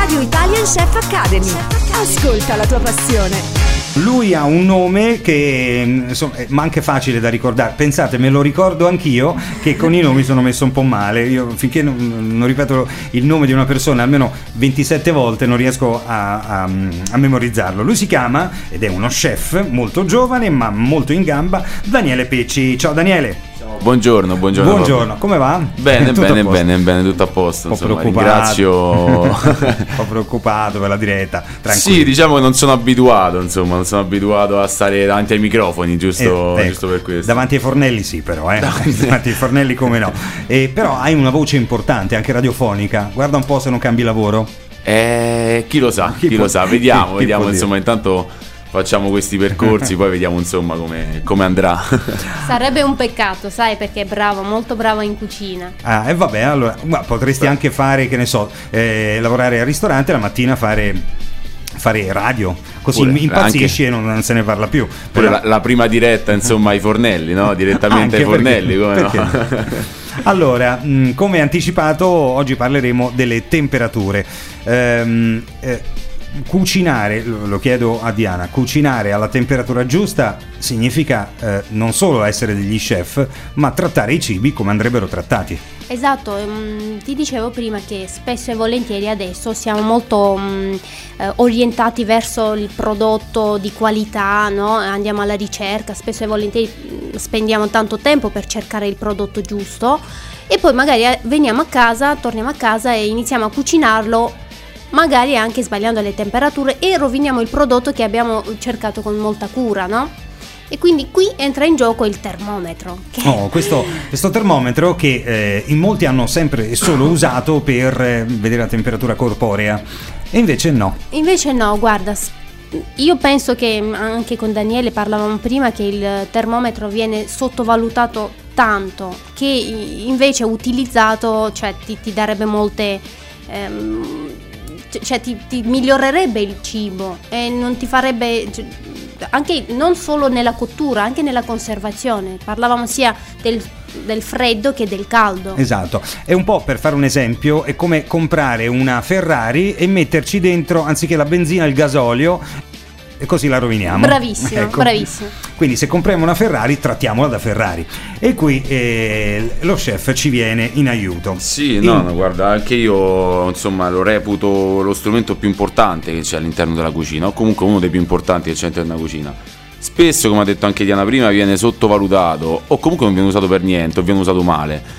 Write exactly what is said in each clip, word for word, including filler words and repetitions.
Radio Italian Chef Academy. Ascolta la tua passione. Lui ha un nome che insomma, ma anche facile da ricordare. Pensate, me lo ricordo anch'io che con i nomi sono messo un po' male. Io finché non, non ripeto il nome di una persona almeno ventisette volte non riesco a, a, a memorizzarlo. Lui si chiama, ed è uno chef molto giovane ma molto in gamba, Daniele Pecci. Ciao Daniele. Buongiorno, buongiorno. Buongiorno, come va? Bene, bene, bene, bene, tutto a posto. Un po' insomma, preoccupato. Ringrazio. Un po' preoccupato per la diretta. Tranquillo. Sì, diciamo che non sono abituato, insomma, non sono abituato a stare davanti ai microfoni, giusto, eh, ecco, giusto per questo. Davanti ai fornelli sì, però, eh. Davanti ai fornelli come no. E, però hai una voce importante, anche radiofonica. Guarda un po' se non cambi lavoro. Eh, chi lo sa, chi, chi lo sa, vediamo, chi, vediamo, chi insomma, intanto facciamo questi percorsi, poi vediamo insomma come, come andrà. Sarebbe un peccato, sai, perché è bravo, molto bravo in cucina. Ah, e vabbè, allora ma potresti Beh. anche fare, che ne so, eh, lavorare al ristorante, la mattina fare fare radio, così Pure, impazzisci anche, e non, non se ne parla più. Pure Però... la, la prima diretta, insomma, ai fornelli, no? Direttamente ai fornelli, perché, come perché? no? Allora, mh, come anticipato, oggi parleremo delle temperature. Ehm, eh, Cucinare, lo chiedo a Diana, cucinare alla temperatura giusta significa eh, non solo essere degli chef, ma trattare i cibi come andrebbero trattati. Esatto, um, ti dicevo prima che spesso e volentieri adesso siamo molto um, eh, orientati verso il prodotto di qualità, no? Andiamo alla ricerca, spesso e volentieri spendiamo tanto tempo per cercare il prodotto giusto e poi magari veniamo a casa, torniamo a casa e iniziamo a cucinarlo, magari anche sbagliando le temperature, e roviniamo il prodotto che abbiamo cercato con molta cura, no? E quindi qui entra in gioco il termometro. Che... Oh, questo, questo termometro che eh, in molti hanno sempre e solo usato per eh, vedere la temperatura corporea, e invece no. Invece no, guarda, io penso che anche con Daniele parlavamo prima che il termometro viene sottovalutato tanto, che invece utilizzato, cioè ti, ti darebbe molte... Ehm, cioè ti, ti migliorerebbe il cibo e non ti farebbe, cioè, anche non solo nella cottura, anche nella conservazione. Parlavamo sia del, del freddo che del caldo. Esatto, è un po', per fare un esempio, è come comprare una Ferrari e metterci dentro anziché la benzina il gasolio, e così la roviniamo. Bravissimo, ecco. Bravissimo. Quindi se compriamo una Ferrari, trattiamola da Ferrari. E qui eh, lo chef ci viene in aiuto. Sì, no, in... no, guarda, anche io insomma lo reputo lo strumento più importante che c'è all'interno della cucina, o comunque uno dei più importanti che c'è all'interno della cucina. Spesso, come ha detto anche Diana prima, viene sottovalutato, o comunque non viene usato per niente, o viene usato male.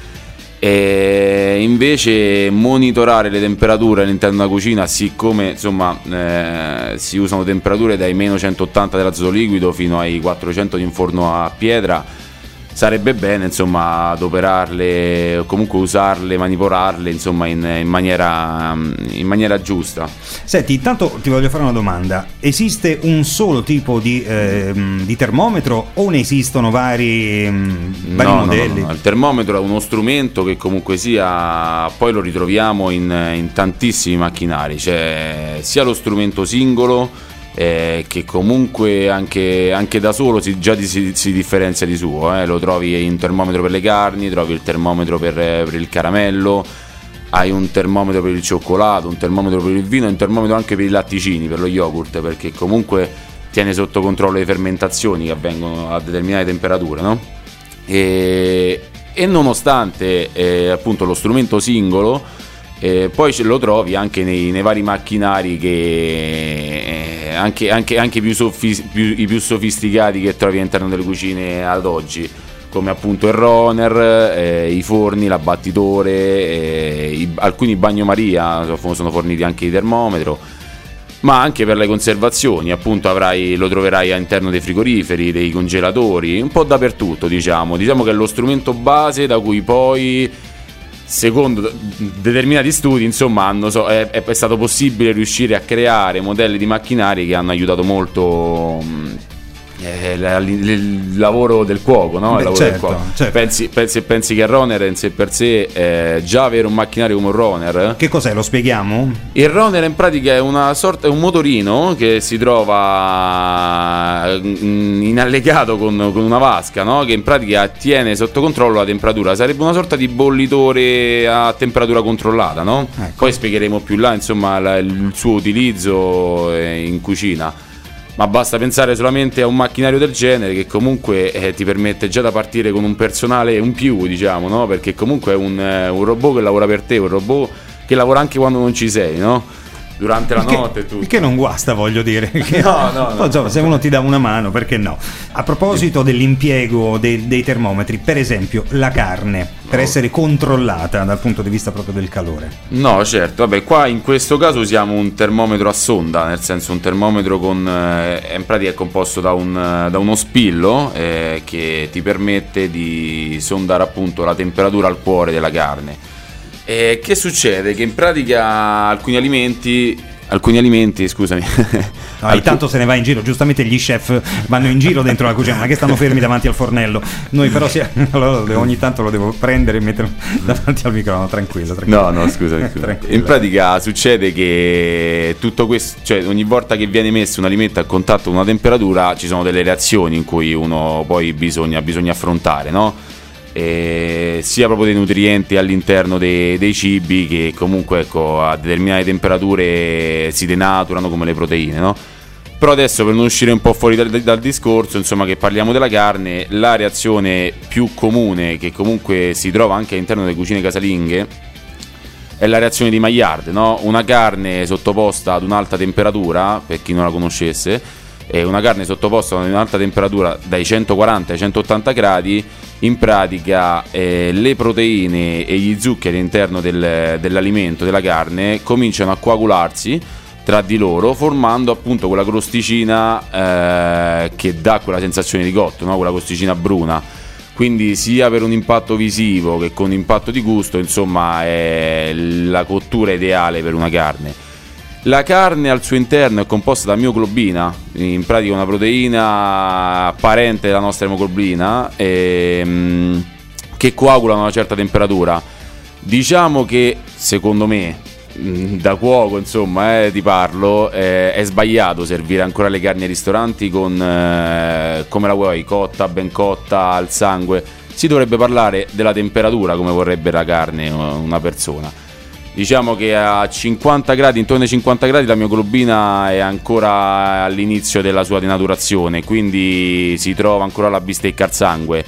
E invece monitorare le temperature all'interno della cucina, siccome insomma eh, si usano temperature dai meno centottanta dell'azoto liquido fino ai quattrocento di un forno a pietra, sarebbe bene insomma adoperarle o comunque usarle, manipolarle insomma in, in maniera in maniera giusta. Senti, intanto ti voglio fare una domanda: esiste un solo tipo di, eh, di termometro o ne esistono vari, vari no, modelli? No, no, no. Il termometro è uno strumento che comunque sia, poi lo ritroviamo in, in tantissimi macchinari, c'è sia lo strumento singolo Eh, che comunque anche, anche da solo si, già si, si differenzia di suo, eh. Lo trovi in termometro per le carni, trovi il termometro per, per il caramello, hai un termometro per il cioccolato, un termometro per il vino e un termometro anche per i latticini, per lo yogurt, perché comunque tiene sotto controllo le fermentazioni che avvengono a determinate temperature, no? E, e nonostante eh, appunto lo strumento singolo, Eh, poi ce lo trovi anche nei, nei vari macchinari che eh, anche, anche, anche più, sofis, più, i più sofisticati che trovi all'interno delle cucine ad oggi, come appunto il Roner, eh, i forni, l'abbattitore, eh, i, alcuni bagnomaria sono forniti anche di termometro, ma anche per le conservazioni appunto avrai, lo troverai all'interno dei frigoriferi, dei congelatori, un po' dappertutto, diciamo diciamo che è lo strumento base da cui poi, secondo determinati studi, insomma, hanno, so, è, è stato possibile riuscire a creare modelli di macchinari che hanno aiutato molto è il lavoro del cuoco, no? Beh, il lavoro certo, del cuoco. certo. Pensi, pensi, pensi che il runner in sé per sé, eh, già avere un macchinario come un runner. Che cos'è? Lo spieghiamo? Il runner in pratica è una sorta, è un motorino che si trova in allegato con, con una vasca, no? Che in pratica tiene sotto controllo la temperatura. Sarebbe una sorta di bollitore a temperatura controllata, no? Ecco. Poi spiegheremo più là, insomma, la, il suo utilizzo in cucina. Ma basta pensare solamente a un macchinario del genere che comunque eh, ti permette già da partire con un personale un più, diciamo, no? Perché comunque è un, eh, un robot che lavora per te, un robot che lavora anche quando non ci sei, no? Durante la che, notte e tutto. Che non guasta, voglio dire. No, no, no. Insomma, se uno ti dà una mano, perché no? A proposito dell'impiego dei, dei termometri, per esempio la carne, per essere controllata dal punto di vista proprio del calore. No, certo, vabbè, qua in questo caso usiamo un termometro a sonda, nel senso un termometro con eh, in pratica è composto da, un, da uno spillo eh, che ti permette di sondare appunto la temperatura al cuore della carne. E che succede? Che in pratica alcuni alimenti, alcuni alimenti, scusami. No, Alcun... Tanto se ne va in giro, giustamente gli chef vanno in giro dentro la cucina, non è che stanno fermi davanti al fornello. Noi però si... allora, ogni tanto lo devo prendere e metterlo davanti al microfono, tranquillo, tranquillo. No, no, scusa, scusa. In pratica succede che tutto questo, cioè ogni volta che viene messo un alimento a contatto con una temperatura ci sono delle reazioni in cui uno poi bisogna, bisogna affrontare, no? E sia proprio dei nutrienti all'interno dei, dei cibi che comunque ecco, a determinate temperature si denaturano come le proteine, no? Però adesso per non uscire un po' fuori dal, dal discorso, insomma, che parliamo della carne, la reazione più comune che comunque si trova anche all'interno delle cucine casalinghe è la reazione di Maillard, no? Una carne sottoposta ad un'alta temperatura, per chi non la conoscesse, è una carne sottoposta ad un'alta temperatura dai centoquaranta ai centottanta gradi. In pratica eh, le proteine e gli zuccheri all'interno del, dell'alimento, della carne, cominciano a coagularsi tra di loro, formando appunto quella crosticina eh, che dà quella sensazione di cotto, no? Quella crosticina bruna. Quindi sia per un impatto visivo che con impatto di gusto, insomma, è la cottura ideale per una carne. La carne al suo interno è composta da mioglobina, in pratica una proteina parente della nostra emoglobina, ehm, che coagula a una certa temperatura. Diciamo che, secondo me, da cuoco, insomma, eh, ti parlo, eh, è sbagliato servire ancora le carni ai ristoranti con, eh, come la vuoi, cotta, ben cotta, al sangue. Si dovrebbe parlare della temperatura come vorrebbe la carne una persona. Diciamo che a cinquanta gradi, intorno ai cinquanta gradi, la mioglobina è ancora all'inizio della sua denaturazione, quindi si trova ancora la bistecca al sangue.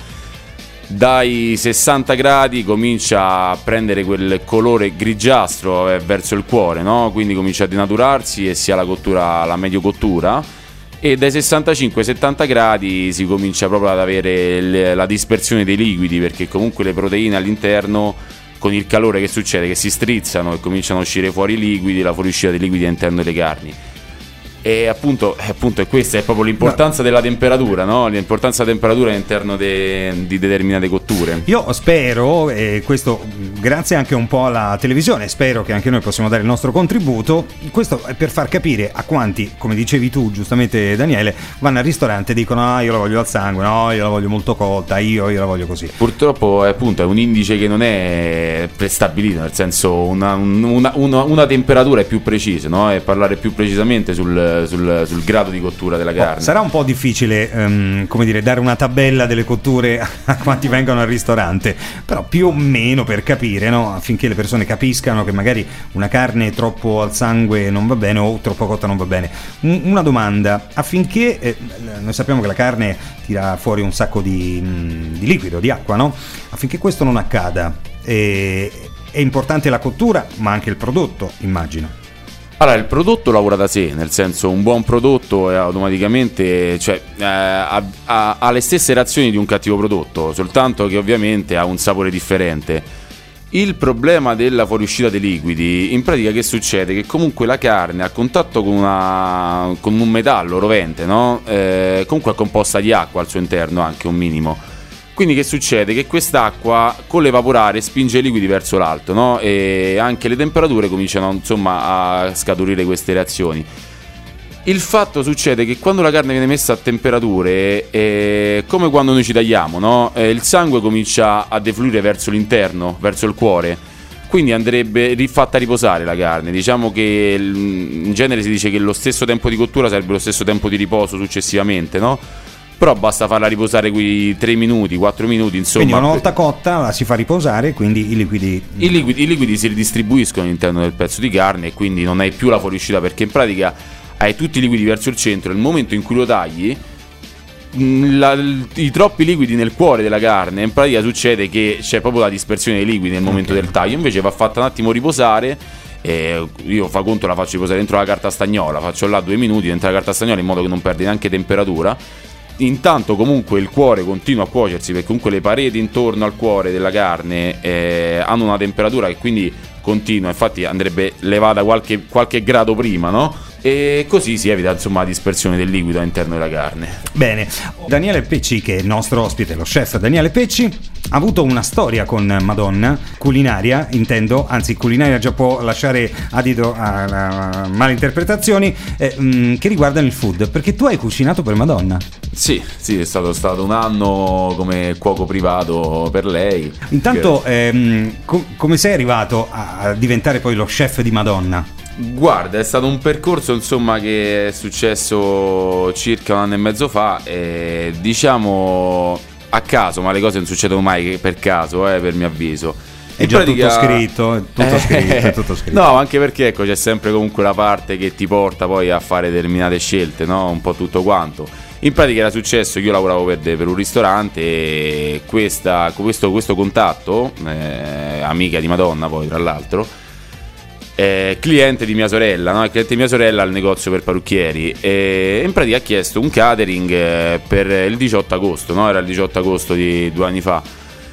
Dai sessanta gradi comincia a prendere quel colore grigiastro eh, verso il cuore, no? Quindi comincia a denaturarsi e si ha la cottura, la medio cottura. E dai sessantacinque settanta gradi si comincia proprio ad avere le, la dispersione dei liquidi, perché comunque le proteine all'interno, con il calore che succede, che si strizzano e cominciano a uscire fuori i liquidi, la fuoriuscita dei liquidi all'interno delle carni. E appunto, appunto questa è proprio l'importanza della temperatura, no? L'importanza della temperatura all'interno de, di determinate cotture. Io spero, e questo grazie anche un po' alla televisione, spero che anche noi possiamo dare il nostro contributo. Questo è per far capire a quanti, come dicevi tu giustamente Daniele, vanno al ristorante e dicono ah io la voglio al sangue, no io la voglio molto cotta, io, io la voglio così. Purtroppo appunto è un indice che non è prestabilito, nel senso una, una, una, una temperatura è più precisa, no? E parlare più precisamente sul Sul, sul grado di cottura della carne. Oh, sarà un po' difficile um, come dire, dare una tabella delle cotture a quanti vengono al ristorante, però più o meno per capire, no? Affinché le persone capiscano che magari una carne troppo al sangue non va bene o troppo cotta non va bene. Un, una domanda, affinché eh, noi sappiamo che la carne tira fuori un sacco di, mh, di liquido, di acqua, no? Affinché questo non accada eh, è importante la cottura ma anche il prodotto, immagino. Allora, il prodotto lavora da sé, nel senso un buon prodotto è automaticamente, cioè, eh, ha, ha, ha le stesse reazioni di un cattivo prodotto, soltanto che ovviamente ha un sapore differente. Il problema della fuoriuscita dei liquidi, in pratica che succede? Che comunque la carne a contatto con, una, con un metallo rovente, no? Eh, comunque è composta di acqua al suo interno, anche un minimo. Quindi che succede? Che quest'acqua con l'evaporare spinge i liquidi verso l'alto, no? E anche le temperature cominciano insomma a scaturire queste reazioni. Il fatto succede che quando la carne viene messa a temperature, è come quando noi ci tagliamo, no? Eh, il sangue comincia a defluire verso l'interno, verso il cuore, quindi andrebbe rifatta riposare la carne. Diciamo che in genere si dice che lo stesso tempo di cottura sarebbe lo stesso tempo di riposo successivamente, no? Però basta farla riposare quei tre minuti, quattro minuti, insomma. Quindi una volta cotta la si fa riposare, quindi i liquidi... I liquidi, i liquidi si ridistribuiscono all'interno del pezzo di carne e quindi non hai più la fuoriuscita, perché in pratica hai tutti i liquidi verso il centro. Nel momento in cui lo tagli, la, i troppi liquidi nel cuore della carne, in pratica succede che c'è proprio la dispersione dei liquidi nel momento okay. del taglio. Invece va fatta un attimo riposare. Eh, io fa conto la faccio riposare dentro la carta stagnola, faccio là due minuti dentro la carta stagnola in modo che non perdi neanche temperatura. Intanto comunque il cuore continua a cuocersi, perché comunque le pareti intorno al cuore della carne eh, hanno una temperatura che quindi continua, infatti andrebbe levata qualche, qualche grado prima, no? E così si evita insomma la dispersione del liquido all'interno della carne. Bene, Daniele Pecci, che è il nostro ospite, lo chef Daniele Pecci, ha avuto una storia con Madonna, culinaria intendo, anzi culinaria già può lasciare adito a, a, a malinterpretazioni, eh, mh, che riguardano il food, perché tu hai cucinato per Madonna. Sì, sì, è stato, stato un anno come cuoco privato per lei. Intanto che... ehm, com- come sei arrivato a diventare poi lo chef di Madonna? Guarda, è stato un percorso insomma che è successo circa un anno e mezzo fa, e diciamo a caso, ma le cose non succedono mai per caso, eh, per mio avviso. È già pratica... tutto scritto, è tutto eh, scritto, è tutto scritto. No, anche perché ecco, c'è sempre comunque la parte che ti porta poi a fare determinate scelte, no? Un po' tutto quanto. In pratica era successo, io lavoravo per, per un ristorante e questa, questo, questo contatto, eh, amica di Madonna poi tra l'altro, eh, cliente di mia sorella, no? Cliente di mia sorella al negozio per parrucchieri, e in pratica ha chiesto un catering eh, per il diciotto agosto, no? Era il diciotto agosto di due anni fa.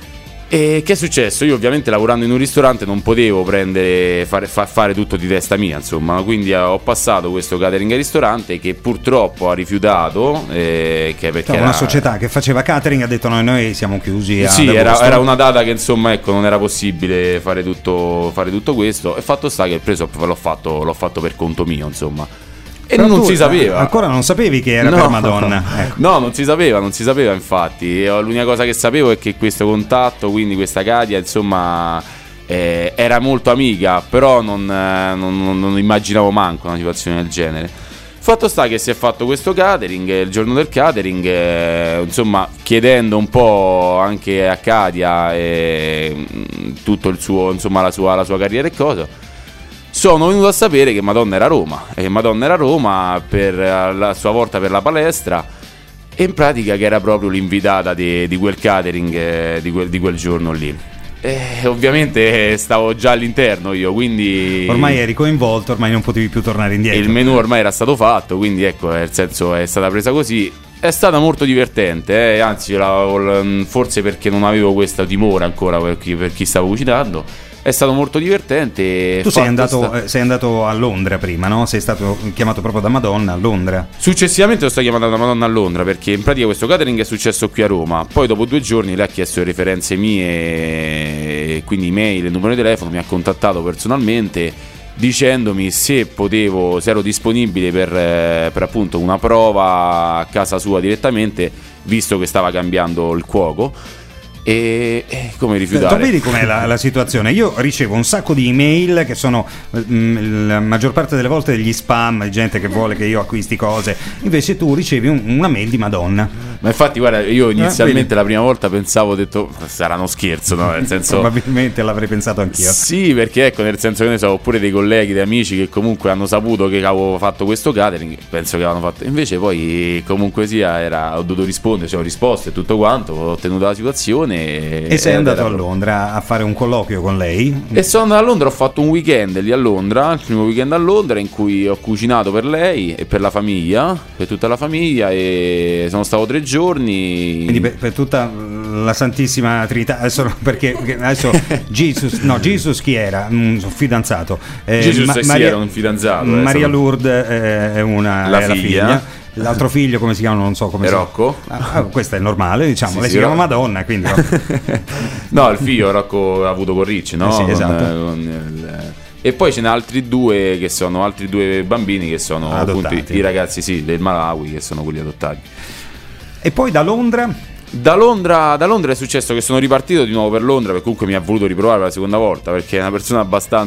E che è successo? Io ovviamente lavorando in un ristorante non potevo prendere fare, fa, fare tutto di testa mia, insomma, quindi ho passato questo catering al ristorante che purtroppo ha rifiutato, eh, che perché no, era... una società che faceva catering ha detto noi, noi siamo chiusi a sì, era, era una data che insomma ecco non era possibile fare tutto, fare tutto questo, e fatto sta che il preso l'ho fatto, l'ho fatto per conto mio, insomma. E però non tu, si sapeva. Ancora non sapevi che era no, per Madonna. Ecco. No, non si sapeva, non si sapeva infatti. L'unica cosa che sapevo è che questo contatto, quindi questa Katia, insomma, eh, era molto amica, però non, eh, non, non immaginavo manco una situazione del genere. Fatto sta che si è fatto questo catering, il giorno del catering, eh, insomma, chiedendo un po' anche a Katia eh, tutto il suo, insomma, la sua, la sua carriera e cosa. Sono venuto a sapere che Madonna era a Roma, e Madonna era a Roma per la sua volta per la palestra, e in pratica che era proprio l'invitata di, di quel catering eh, di, quel, di quel giorno lì. E ovviamente stavo già all'interno io, quindi ormai eri coinvolto, ormai non potevi più tornare indietro. Il menù ormai era stato fatto, quindi ecco, nel senso è stata presa così. È stata molto divertente, eh? Anzi la, forse perché non avevo questa timore ancora per chi, per chi stavo cucinando. È stato molto divertente. Tu sei andato, sta... sei andato a Londra prima, no? Sei stato chiamato proprio da Madonna a Londra. Successivamente sono stato chiamato da Madonna a Londra, perché in pratica questo catering è successo qui a Roma. Poi dopo due giorni lei ha chiesto le referenze mie, quindi email, il numero di telefono, mi ha contattato personalmente dicendomi se potevo, se ero disponibile per, per appunto una prova a casa sua direttamente, visto che stava cambiando il cuoco. E, e come rifiutare? Tu vedi com'è la, la situazione? Io ricevo un sacco di email che sono mh, la maggior parte delle volte degli spam, di gente che vuole che io acquisti cose, invece tu ricevi un, una mail di Madonna. Ma infatti guarda, io inizialmente eh, la prima volta pensavo, ho detto sarà uno scherzo, no? Nel senso, probabilmente l'avrei pensato anch'io. Sì, perché ecco, nel senso che ne so, oppure dei colleghi, dei amici che comunque hanno saputo che avevo fatto questo catering, penso che avevano fatto, invece poi comunque sia era, ho dovuto rispondere, cioè ho risposto e tutto quanto, ho ottenuto la situazione. E, e sei andato a Londra a fare un colloquio con lei? E sono andato a Londra, ho fatto un weekend lì a Londra, il primo weekend a Londra, in cui ho cucinato per lei e per la famiglia, per tutta la famiglia, e sono stato tre giorni. Quindi per, per tutta la Santissima Trinità, adesso perché, perché adesso Jesus, no, Jesus chi era? Un fidanzato. Eh, Jesus Ma- Maria, era un fidanzato. Maria Lourdes eh, è una la è figlia. La figlia. L'altro figlio come si chiama? Non so come è si Rocco. Ah, ah, questo è normale, diciamo. Sì, lei sì, si chiama Rocco. Madonna, quindi no, il figlio Rocco ha avuto con Ricci, no? Eh sì, esatto. Con, con il, E poi ce n'è altri due che sono altri due bambini che sono adottati. appunto i, i ragazzi sì, del Malawi, che sono quelli adottati. E poi da Londra? Da Londra, da Londra è successo che sono ripartito di nuovo per Londra, perché comunque mi ha voluto riprovare per la seconda volta, perché è una persona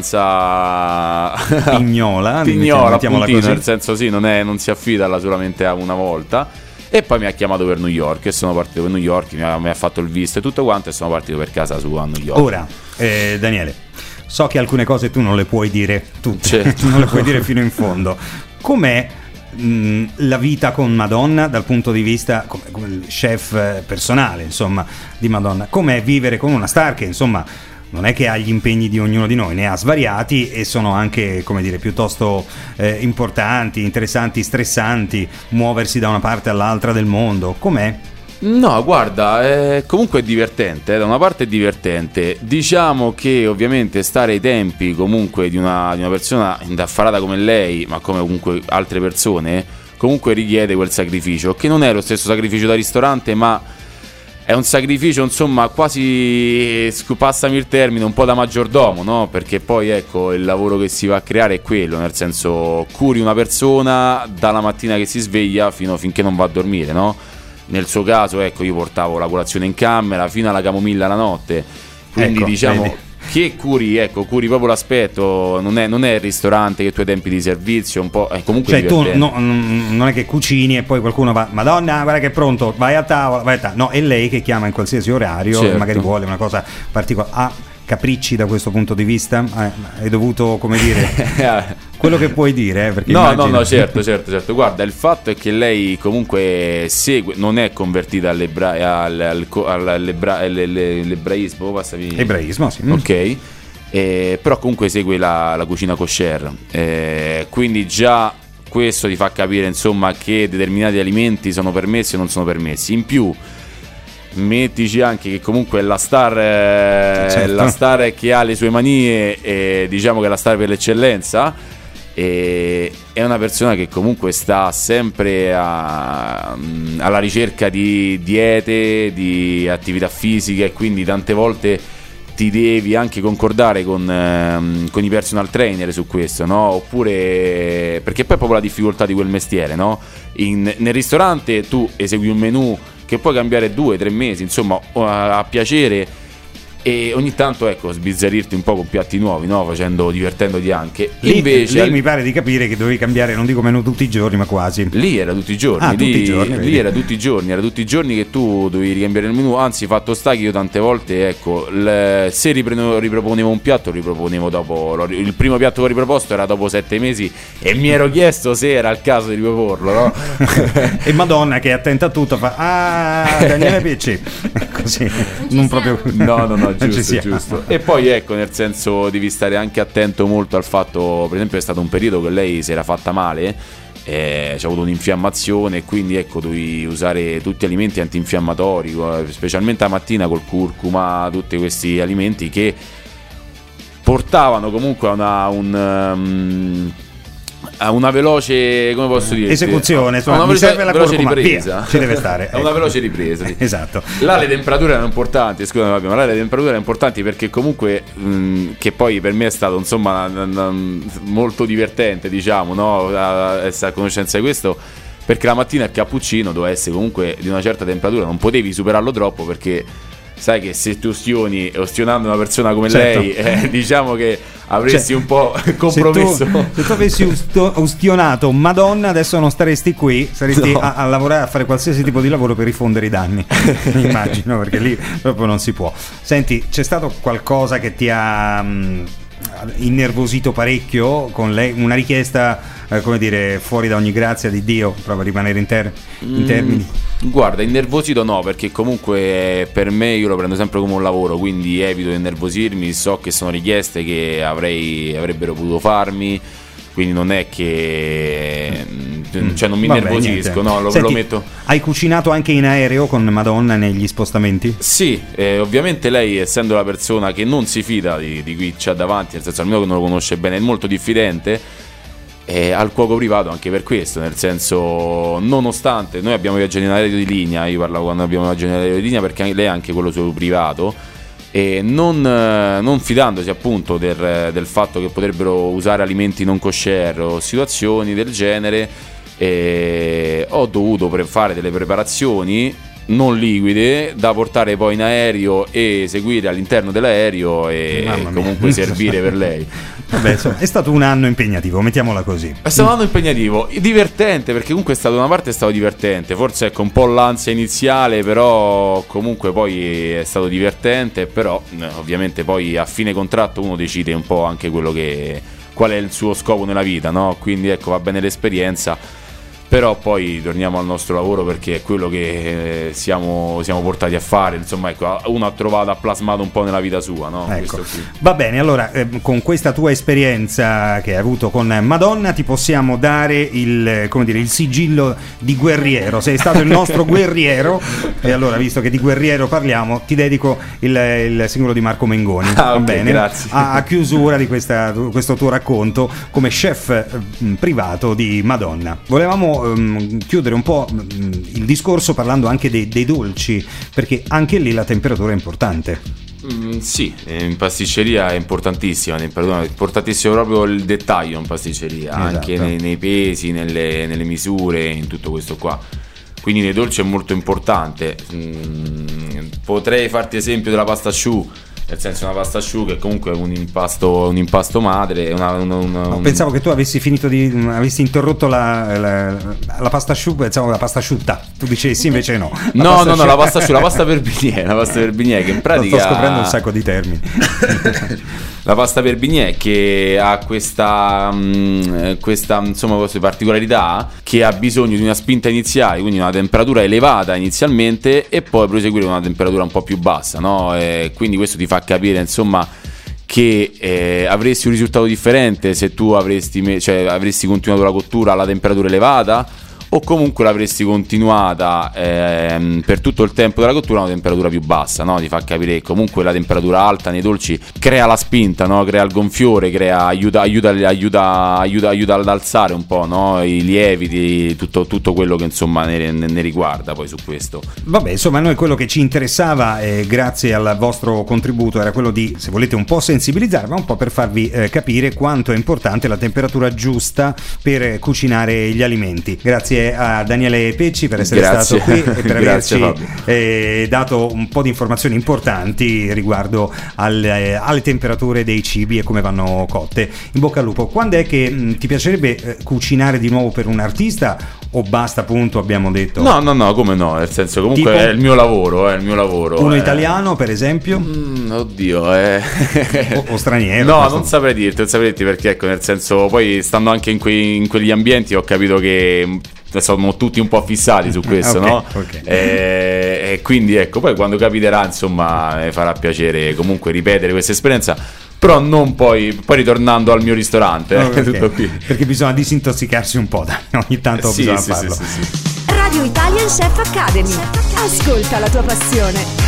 abbastanza pignola, pignola mettiamola appuntino, così. nel senso sì, non, è, non si affida alla solamente a una volta. E poi mi ha chiamato per New York e sono partito per New York, mi ha, mi ha fatto il visto e tutto quanto, e sono partito per casa sua a New York. Ora, eh, Daniele, so che alcune cose tu non le puoi dire tutte, Certo. tu non le puoi dire fino in fondo. Com'è mh, la vita con Madonna dal punto di vista come, come il chef eh, personale, insomma, di Madonna? Com'è vivere con una star che, insomma, non è che ha gli impegni di ognuno di noi, ne ha svariati e sono anche, come dire, piuttosto eh, importanti, interessanti, stressanti, muoversi da una parte all'altra del mondo. Com'è? No, guarda, eh, comunque è divertente, eh, da una parte è divertente. Diciamo che ovviamente stare ai tempi comunque di una, di una persona indaffarata come lei, ma come comunque altre persone, comunque richiede quel sacrificio, che non è lo stesso sacrificio da ristorante, ma è un sacrificio, insomma, quasi, passami il termine, un po' da maggiordomo, no? Perché poi, ecco, il lavoro che si va a creare è quello, nel senso, curi una persona dalla mattina che si sveglia fino finché non va a dormire, no? Nel suo caso, ecco, io portavo la colazione in camera fino alla camomilla la notte, quindi Ecco, diciamo vedi. che curi, ecco, curi proprio l'aspetto, non è, non è il ristorante che tu hai tempi di servizio, un po', è comunque Cioè tu divertente. no, non è che cucini e poi qualcuno va, Madonna, guarda che è pronto, vai a tavola, vai a tavola. No, è lei che chiama in qualsiasi orario, Certo. magari vuole una cosa particolare. Ha capricci da questo punto di vista? Eh, hai dovuto, come dire, quello che puoi dire, eh, perché No, immagino... no, no, certo, certo, certo. Guarda, il fatto è che lei comunque segue, non è convertita all'ebra- al, al, al, all'ebra- all'ebraismo, passami. Ebraismo, sì. Ok. Eh, però comunque segue la, la cucina kosher, eh, quindi già questo ti fa capire, insomma, che determinati alimenti sono permessi o non sono permessi. In più mettici anche che comunque la star, eh, Certo. la star che ha le sue manie, eh, diciamo che è la star per l'eccellenza, e è una persona che comunque sta sempre a, alla ricerca di diete, di attività fisiche, e quindi tante volte ti devi anche concordare con, ehm, con i personal trainer su questo, no? Oppure, perché poi è proprio la difficoltà di quel mestiere, no? In, nel ristorante tu esegui un menù che puoi cambiare due, tre mesi, insomma, a, a piacere, e ogni tanto, ecco, sbizzarrirti un po' con piatti nuovi, no? Facendo, divertendoti anche. Lì, Invece lì mi pare di capire che dovevi cambiare, non dico menù tutti i giorni, ma quasi. lì era tutti i giorni, Ah, lì, tutti i giorni, lì vedi. era tutti i giorni, era tutti i giorni che tu dovevi ricambiare il menù. Anzi, fatto sta che io tante volte, ecco, le, se ripreno- riproponevo un piatto, riproponevo dopo. lo- Il primo piatto che ho riproposto era dopo sette mesi, e mi ero chiesto se era il caso di riproporlo, no? E Madonna, che è attenta a tutto, fa ah, Daniele Picci. Così, non proprio. No, no, no, Non ci giusto, siamo. giusto. E poi, ecco, nel senso, devi stare anche attento molto al fatto, per esempio, è stato un periodo che lei si era fatta male, eh, c'ha avuto un'infiammazione, e quindi, ecco, dovevi usare tutti alimenti antinfiammatori, eh, specialmente la mattina col curcuma, tutti questi alimenti che portavano comunque a una, un, um, a una veloce, come posso dire, Esecuzione, a insomma, una mi veloce, serve la veloce curcuma, ripresa, via, ci deve stare, a una ecco. veloce ripresa, sì. Esatto. Là le temperature erano importanti, scusami, vabbè, ma là le temperature erano importanti perché comunque, mh, che poi per me è stato, insomma, n- n- molto divertente, diciamo, no? A- essere a conoscenza di questo, perché la mattina il cappuccino doveva essere comunque di una certa temperatura, non potevi superarlo troppo, perché sai che se tu ustioni, ustionando una persona come Certo. lei, eh, diciamo che avresti Cioè, un po' Se compromesso. tu, se tu avessi usto- ustionato Madonna, adesso non staresti qui, saresti No. a, a lavorare, a fare qualsiasi tipo di lavoro per rifondere i danni. Immagino, perché lì proprio non si può. Senti, c'è stato qualcosa che ti ha mh, innervosito parecchio con lei? Una richiesta, eh, come dire, fuori da ogni grazia di Dio, prova a rimanere in, ter- in termini. Mm, guarda, innervosito no, perché comunque eh, per me io lo prendo sempre come un lavoro, quindi evito di innervosirmi, so che sono richieste che avrei, avrebbero potuto farmi, quindi non è che mm, cioè non mi Vabbè, innervosisco, niente. no, lo, Senti, lo metto. Hai cucinato anche in aereo con Madonna negli spostamenti? Sì, eh, ovviamente lei, essendo la persona che non si fida di, di chi c'ha davanti, nel senso almeno che non lo conosce bene, è molto diffidente, e al cuoco privato anche per questo, nel senso, nonostante noi abbiamo viaggiato in aereo di linea, io parlavo quando abbiamo viaggiato in aereo di linea perché lei ha anche quello suo privato, e non, non fidandosi appunto del, del fatto che potrebbero usare alimenti non kosher o situazioni del genere, e ho dovuto pre- fare delle preparazioni non liquide da portare poi in aereo e seguire all'interno dell'aereo e comunque servire per lei. Vabbè, insomma, è stato un anno impegnativo, mettiamola così. È stato un anno impegnativo, divertente, perché comunque è stato, da una parte è stato divertente, forse ecco un po' l'ansia iniziale, però comunque poi è stato divertente, però ovviamente poi a fine contratto uno decide un po' anche quello che, qual è il suo scopo nella vita, no? Quindi ecco, va bene l'esperienza, però poi torniamo al nostro lavoro, perché è quello che siamo, siamo portati a fare. Insomma, ecco, uno ha trovato, ha plasmato un po' nella vita sua, no? Ecco. Va bene, allora eh, con questa tua esperienza che hai avuto con Madonna ti possiamo dare il, come dire, il sigillo di guerriero. Sei stato il nostro guerriero, e allora, visto che di guerriero parliamo, ti dedico il, il singolo di Marco Mengoni. Ah, va okay, bene? Grazie. A, a chiusura di questa, questo tuo racconto come chef eh, privato di Madonna. Volevamo chiudere un po' il discorso parlando anche dei, dei dolci, perché anche lì la temperatura è importante. Mm, sì, in pasticceria è importantissima la temperatura, è importantissimo proprio il dettaglio in pasticceria, esatto. Anche nei, nei pesi, nelle, nelle misure, in tutto questo qua. Quindi nei dolci è molto importante. Mm, potrei farti esempio della pasta choux. Nel senso, una pasta asciuga è comunque un impasto, un impasto madre. Una, una, una, no, un... Pensavo che tu avessi finito di. avessi interrotto la, la, la pasta asciuga, pensavo la pasta asciutta. Tu dicevi sì, invece no. La no, no, no, la pasta asciuga, la pasta per bignè, la pasta per bignè che in pratica. Sto scoprendo un sacco di termini. La pasta per bignè che ha questa, mh, questa insomma, queste particolarità, che ha bisogno di una spinta iniziale, quindi una temperatura elevata inizialmente, e poi proseguire con una temperatura un po' più bassa, no? E quindi questo ti fa capire, insomma, che eh, avresti un risultato differente se tu avresti, me- cioè, avresti continuato la cottura alla temperatura elevata, o comunque l'avresti continuata ehm, per tutto il tempo della cottura a una temperatura più bassa, no? Ti fa capire che comunque la temperatura alta nei dolci crea la spinta, no? Crea il gonfiore, crea, aiuta, aiuta, aiuta, aiuta, aiuta ad alzare un po', no? I lieviti, tutto, tutto quello che insomma ne, ne riguarda poi su questo. Vabbè, insomma, noi quello che ci interessava, eh, grazie al vostro contributo, era quello di, se volete, un po' sensibilizzare, ma un po' per farvi eh, capire quanto è importante la temperatura giusta per eh, cucinare gli alimenti. Grazie a Daniele Pecci per essere Grazie. stato qui e per Grazie, averci eh, dato un po' di informazioni importanti riguardo alle, alle temperature dei cibi e come vanno cotte. In bocca al lupo. Quando è che mh, ti piacerebbe eh, cucinare di nuovo per un artista, o basta, appunto, abbiamo detto? No, no, no, come no, nel senso, comunque tipo, è il mio lavoro, è il mio lavoro. Uno eh. italiano, per esempio? Mm, oddio, eh. o, o straniero? No, questo... non saprei dirti, non saprei dirti, perché ecco, nel senso, poi stando anche in, quei, in quegli ambienti ho capito che siamo tutti un po' fissati su questo, okay, no? Okay. E, e quindi ecco, poi quando capiterà, insomma, mi farà piacere comunque ripetere questa esperienza, però non poi, poi ritornando al mio ristorante, oh, okay. Tutto qui. Perché bisogna disintossicarsi un po', dai. Ogni tanto sì, bisogna sì, farlo. sì, sì, sì. Radio Italian Chef Academy. Ascolta la tua passione.